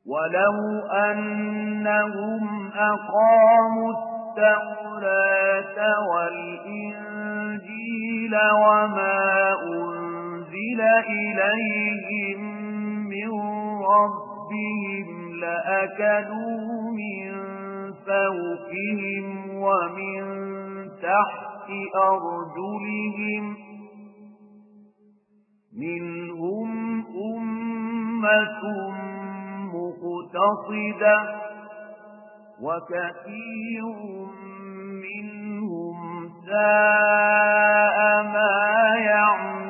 ولو أنهم أقاموا التوراة والإنجيل وما أنزل إليهم من ربهم لأكلوا من فوقهم ومن تحت أرجلهم منهم أمة مقتصدة وكثير منهم ساء ما يعملون.